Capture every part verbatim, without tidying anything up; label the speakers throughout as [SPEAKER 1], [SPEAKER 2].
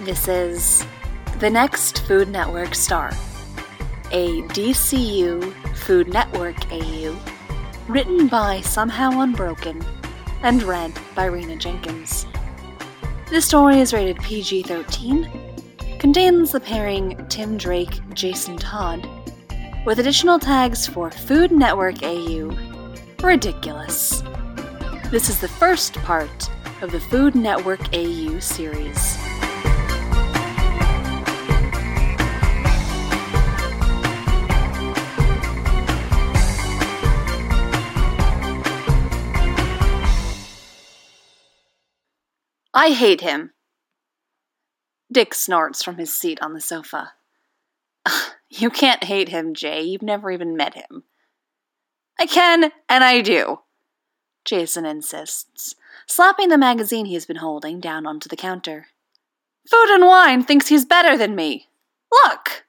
[SPEAKER 1] This is The Next Food Network Star, a D C U Food Network A U, written by Somehow Unbroken, and read by Rena Jenkins. This story is rated P G thirteen, contains the pairing Tim Drake, Jason Todd, with additional tags for Food Network A U, ridiculous. This is the first part of the Food Network A U series. I hate him. Dick snorts from his seat on the sofa. You can't hate him, Jay. You've never even met him. I can, and I do, Jason insists, slapping the magazine he's been holding down onto the counter. Food and Wine thinks he's better than me. Look!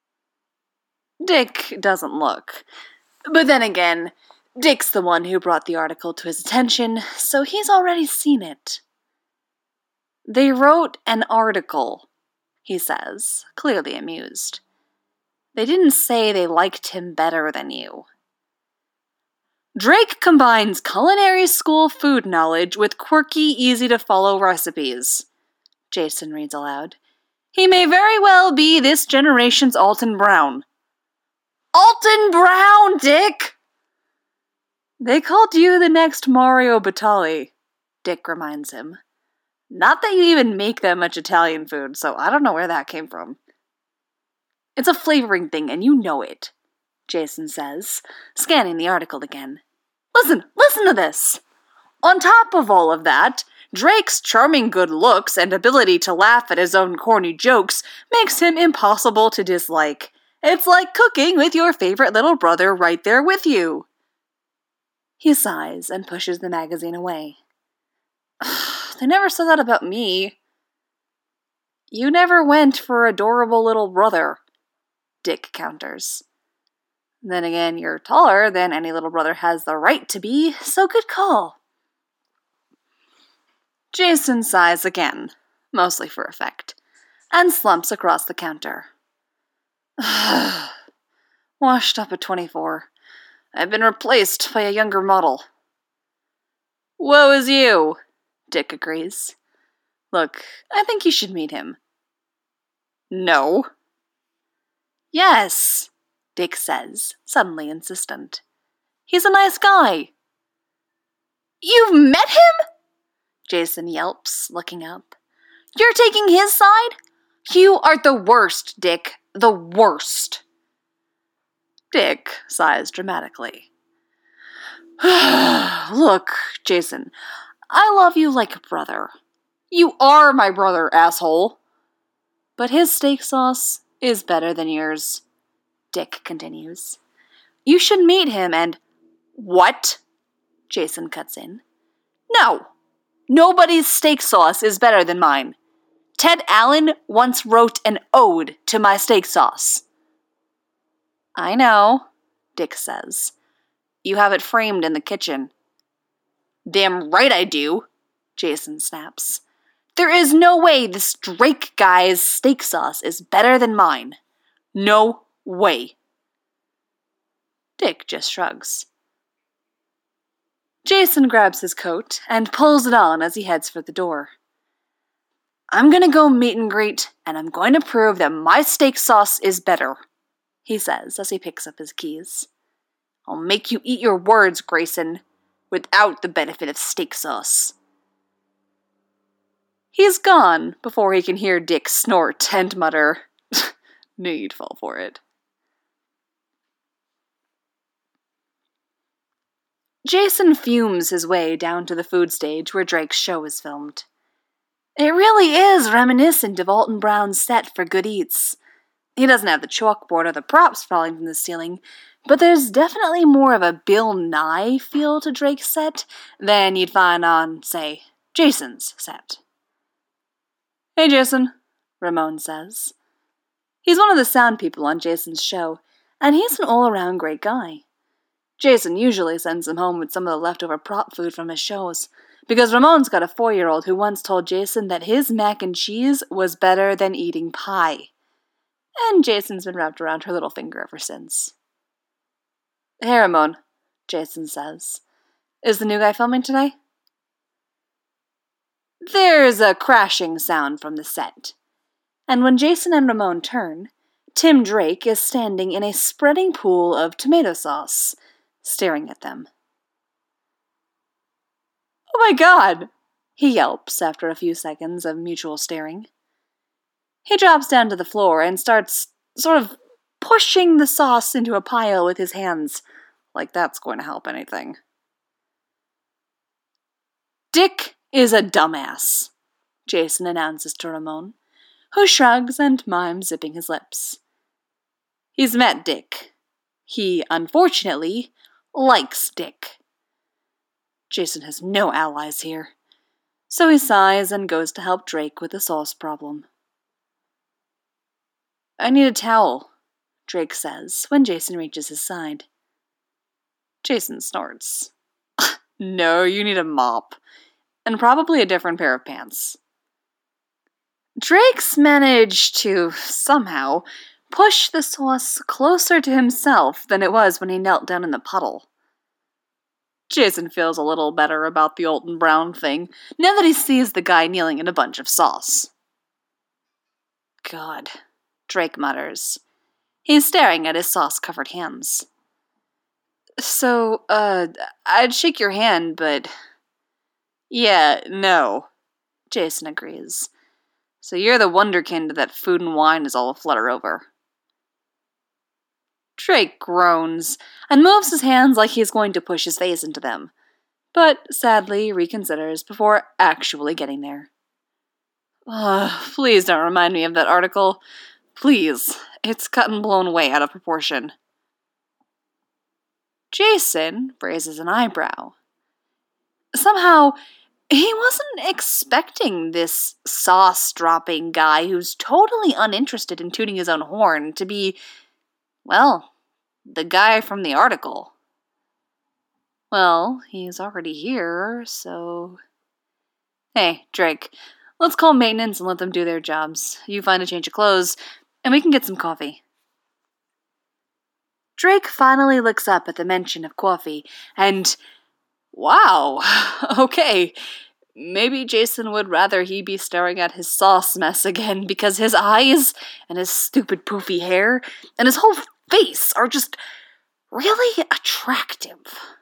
[SPEAKER 1] Dick doesn't look. But then again, Dick's the one who brought the article to his attention, so he's already seen it. They wrote an article, he says, clearly amused. They didn't say they liked him better than you. Drake combines culinary school food knowledge with quirky, easy-to-follow recipes, Jason reads aloud. He may very well be this generation's Alton Brown. Alton Brown, Dick! They called you the next Mario Batali, Dick reminds him. Not that you even make that much Italian food, so I don't know where that came from. It's a flavoring thing, and you know it, Jason says, scanning the article again. Listen, listen to this! On top of all of that, Drake's charming good looks and ability to laugh at his own corny jokes makes him impossible to dislike. It's like cooking with your favorite little brother right there with you. He sighs and pushes the magazine away. They never said that about me. You never went for adorable little brother, Dick counters. Then again, you're taller than any little brother has the right to be, so good call. Jason sighs again, mostly for effect, and slumps across the counter. Washed up at twenty-four. I've been replaced by a younger model. Woe is you, Dick agrees. Look, I think you should meet him. No. Yes, Dick says, suddenly insistent. He's a nice guy. You've met him? Jason yelps, looking up. You're taking his side? You are the worst, Dick. The worst. Dick sighs dramatically. Look, Jason, I love you like a brother. You are my brother, asshole. But his steak sauce is better than yours, Dick continues. You should meet him and... What? Jason cuts in. No. Nobody's steak sauce is better than mine. Ted Allen once wrote an ode to my steak sauce. I know, Dick says. You have it framed in the kitchen. Damn right I do, Jason snaps. There is no way this Drake guy's steak sauce is better than mine. No way. Dick just shrugs. Jason grabs his coat and pulls it on as he heads for the door. I'm gonna go meet and greet, and I'm going to prove that my steak sauce is better, he says as he picks up his keys. I'll make you eat your words, Grayson, without the benefit of steak sauce. He's gone before he can hear Dick snort and mutter, knew you'd fall for it. Jason fumes his way down to the food stage where Drake's show is filmed. It really is reminiscent of Alton Brown's set for Good Eats. He doesn't have the chalkboard or the props falling from the ceiling, but there's definitely more of a Bill Nye feel to Drake's set than you'd find on, say, Jason's set. Hey, Jason, Ramon says. He's one of the sound people on Jason's show, and he's an all-around great guy. Jason usually sends him home with some of the leftover prop food from his shows, because Ramon's got a four-year-old who once told Jason that his mac and cheese was better than eating pie. And Jason's been wrapped around her little finger ever since. "Hey, Ramon," Jason says. "Is the new guy filming today?" There's a crashing sound from the set, and when Jason and Ramon turn, Tim Drake is standing in a spreading pool of tomato sauce, staring at them. "Oh my God!" he yelps after a few seconds of mutual staring. He drops down to the floor and starts sort of pushing the sauce into a pile with his hands, like that's going to help anything. "Dick is a dumbass," Jason announces to Ramon, who shrugs and mimes zipping his lips. He's met Dick. He, unfortunately, likes Dick. Jason has no allies here, so he sighs and goes to help Drake with the sauce problem. "I need a towel," Drake says when Jason reaches his side. Jason snorts. "No, you need a mop. And probably a different pair of pants." Drake's managed to, somehow, push the sauce closer to himself than it was when he knelt down in the puddle. Jason feels a little better about the Alton Brown thing, now that he sees the guy kneeling in a bunch of sauce. "God," Drake mutters. He's staring at his sauce-covered hands. "So, uh, I'd shake your hand, but..." "Yeah, no," Jason agrees. "So you're the wonderkind that food and wine is all aflutter over." Drake groans and moves his hands like he's going to push his face into them, but sadly reconsiders before actually getting there. "Ugh, please don't remind me of that article. Please, it's cut and blown way out of proportion." Jason raises an eyebrow. Somehow, he wasn't expecting this sauce-dropping guy who's totally uninterested in tooting his own horn to be, well, the guy from the article. Well, he's already here, so... Hey, Drake, let's call maintenance and let them do their jobs. You find a change of clothes, and we can get some coffee. Drake finally looks up at the mention of coffee, and... Wow, okay, maybe Jason would rather he be staring at his sauce mess again because his eyes and his stupid poofy hair and his whole face are just really attractive.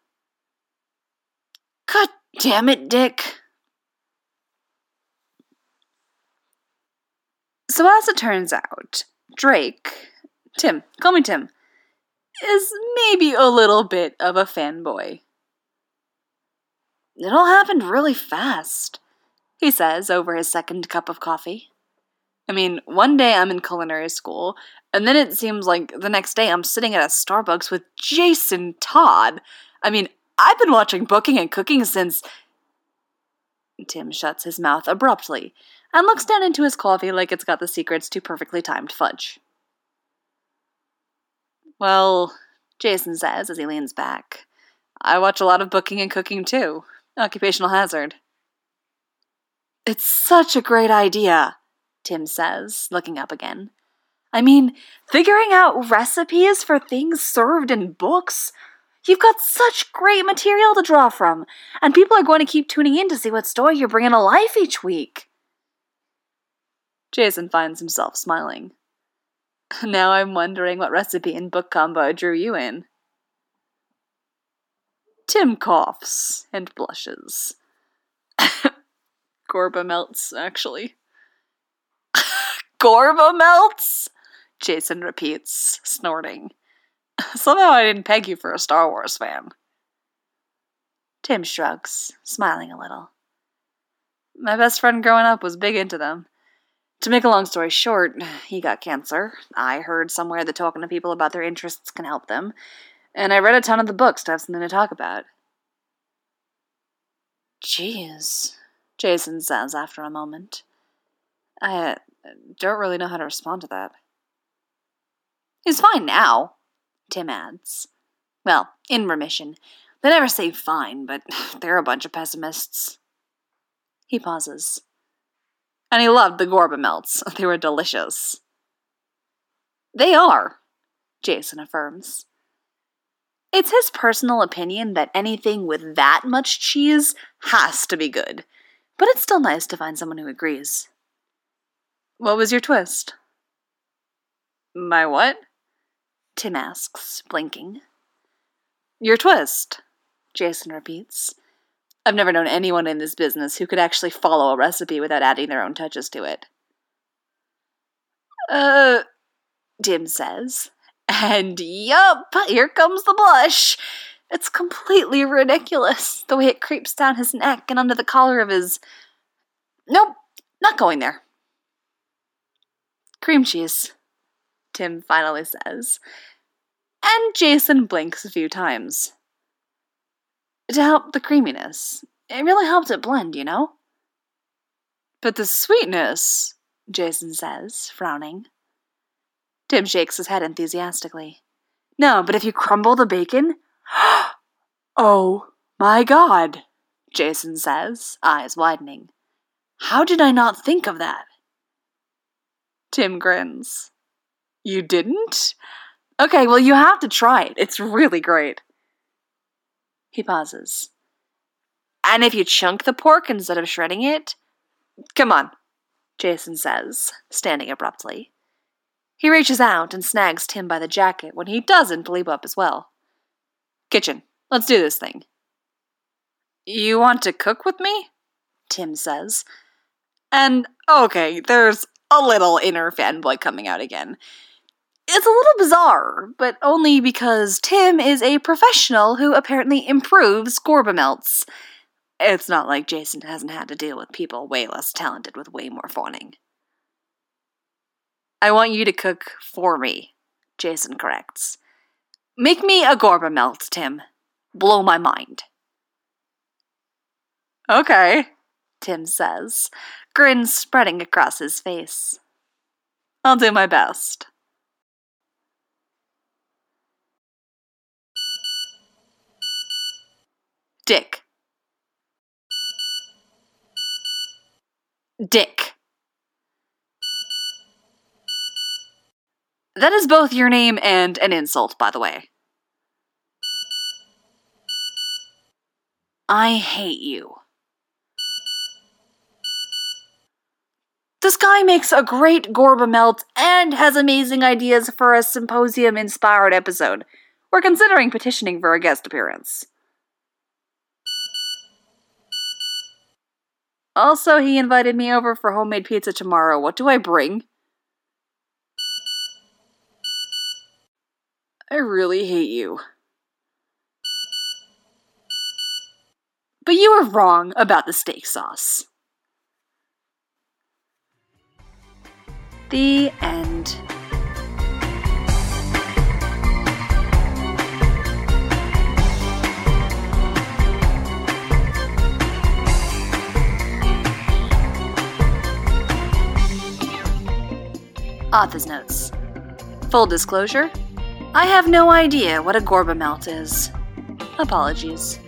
[SPEAKER 1] God damn it, Dick. So as it turns out, Drake, Tim, call me Tim, is maybe a little bit of a fanboy. "It all happened really fast," he says over his second cup of coffee. "I mean, one day I'm in culinary school, and then it seems like the next day I'm sitting at a Starbucks with Jason Todd. I mean, I've been watching Booking and Cooking since..." Tim shuts his mouth abruptly and looks down into his coffee like it's got the secrets to perfectly timed fudge. "Well," Jason says as he leans back, "I watch a lot of Booking and Cooking too. Occupational hazard." "It's such a great idea," Tim says, looking up again. "I mean, figuring out recipes for things served in books? You've got such great material to draw from, and people are going to keep tuning in to see what story you're bringing to life each week." Jason finds himself smiling. "Now I'm wondering what recipe and book combo drew you in." Tim coughs and blushes. Gorba melts, actually. "Gorba melts?" Jason repeats, snorting. "Somehow I didn't peg you for a Star Wars fan." Tim shrugs, smiling a little. "My best friend growing up was big into them. To make a long story short, he got cancer. I heard somewhere that talking to people about their interests can help them, and I read a ton of the books to have something to talk about." "Jeez," Jason says after a moment. I uh, don't really know how to respond to that." "He's fine now," Tim adds. "Well, in remission. They never say fine, but they're a bunch of pessimists." He pauses. And he loved the Gorba melts. They were delicious. They are, Jason affirms. It's his personal opinion that anything with that much cheese has to be good, but it's still nice to find someone who agrees. What was your twist? My what? Tim asks, blinking. Your twist, Jason repeats. I've never known anyone in this business who could actually follow a recipe without adding their own touches to it. Uh, Tim says. And yup, here comes the blush. It's completely ridiculous, the way it creeps down his neck and under the collar of his... Nope, not going there. Cream cheese, Tim finally says. And Jason blinks a few times. To help the creaminess. It really helped it blend, you know? But the sweetness, Jason says, frowning. Tim shakes his head enthusiastically. No, but if you crumble the bacon... Oh, my God, Jason says, eyes widening. How did I not think of that? Tim grins. You didn't? Okay, well, you have to try it. It's really great. He pauses. And if you chunk the pork instead of shredding it? Come on, Jason says, standing abruptly. He reaches out and snags Tim by the jacket when he doesn't leap up as well. Kitchen, let's do this thing. You want to cook with me? Tim says. And, okay, there's a little inner fanboy coming out again. It's a little bizarre, but only because Tim is a professional who apparently improves Gorba melts. It's not like Jason hasn't had to deal with people way less talented with way more fawning. I want you to cook for me, Jason corrects. Make me a Gorba melt, Tim. Blow my mind. Okay, Tim says, grin spreading across his face. I'll do my best. Dick. Dick. That is both your name and an insult, by the way. I hate you. This guy makes a great Gorba melt and has amazing ideas for a symposium-inspired episode. We're considering petitioning for a guest appearance. Also, he invited me over for homemade pizza tomorrow. What do I bring? I really hate you. But you were wrong about the steak sauce. The end. Author's notes. Full disclosure, I have no idea what a Gorba melt is. Apologies.